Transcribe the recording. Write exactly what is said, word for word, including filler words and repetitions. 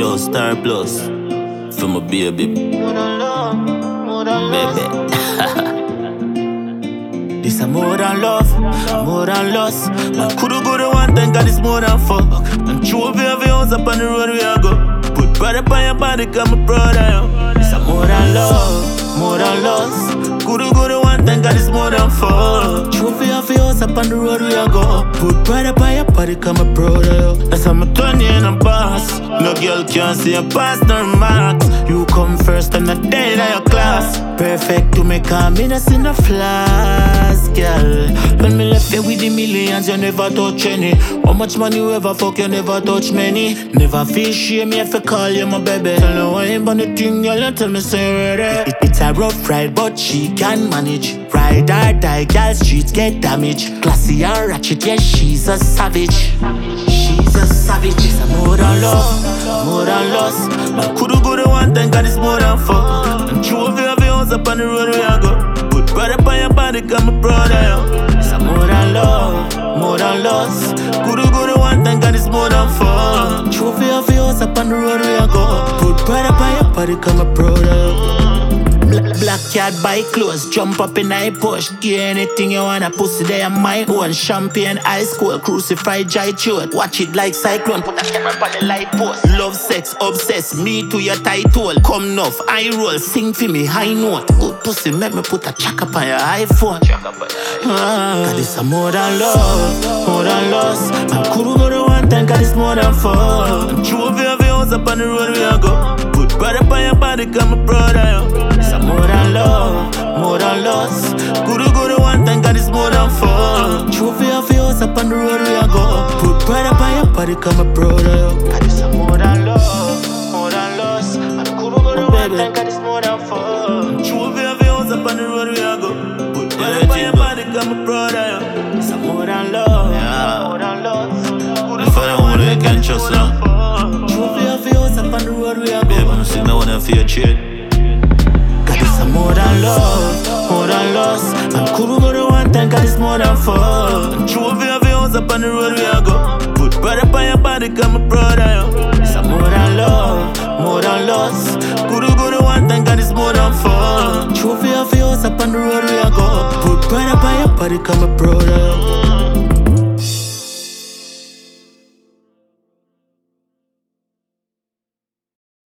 Yo, Star Plus. For my baby. More than love, more than love. Baby. This a more than love, more than lust. Man coulda go to one thing, cause it's more than fuck. And true of every house up on the road we a go. Put pride upon your body, cause my brother, yo. This a more than love, more than lust. Coulda go to one thing, cause it's more than fuck. True of every house up on the road we a go. Put pride upon your body, cause my brother, yo. That's how me turn you in a boss. No girl can see your past nor marks. You come first, I'm not dead in your class. Perfect to me, cause me not see no flaws, girl. When me left you with the millions, you never touch any. How much money you ever fuck, you never touch many. Never feel shame, me if I call you my baby. Tell no I ain't on the thing, girl, and tell me say you're ready. It, it's a rough ride, but she can manage. Ride or die, girl, streets get damaged. Classy and ratchet, yeah, she's a savage. She's a savage. It's a more than love, more than lust. Man coulda go to one thing, cause it's more than fuck. And true of every house up on the road we a go. Put pride upon your body, cause my brother, yo. It's a more than love, more than lust. Coulda go to one thing, cause it's more than fuck. True of every house up on the road we a go. Put pride upon your body, cause my brother, yo. Black cat buy clothes, jump up in I push. Get anything you wanna, pussy there my own. Champagne, ice cold, crucified, jai chode. Watch it like cyclone, put a camera on the light post. Love, sex, obsessed, me to your title. Come enough, I roll, sing for me, high note. Good pussy, make me put a check up on your iPhone. Ah, cause this a more than love, more than lust. Man coulda go to one thing, cause it's more than fun. And true of every house up on the road we a go. Put pride upon your body, cause my brother, yo. It's a more than love, more than lust. Coulda go to one thing, cause it's more than fun. True of every house up on the road we a go. Put pride upon your body, cause my brother, yo. Cause it's a more than love, more than lust. Man coulda go to one thing, cause it's more than fun. True of every house up on the road we a go. Put pride upon your body, cause my brother, yo. It's a more than love, Yeah. more than lust. If I don't want it, I can't trust now. True of every house up on the road we a go. Baby, I'm saying I wanna feel your trade. Cause it's a more than love, more than lust. Man coulda go to one thing, cause it's more than fun. True of every house up on the road we a go. Put pride upon your body, cause my brother, yo. It's a more than love, more than lust. Coulda go to one thing, cause it's more than fun. True of every house up on the road we a go. Put pride upon your body, cause my brother, yo.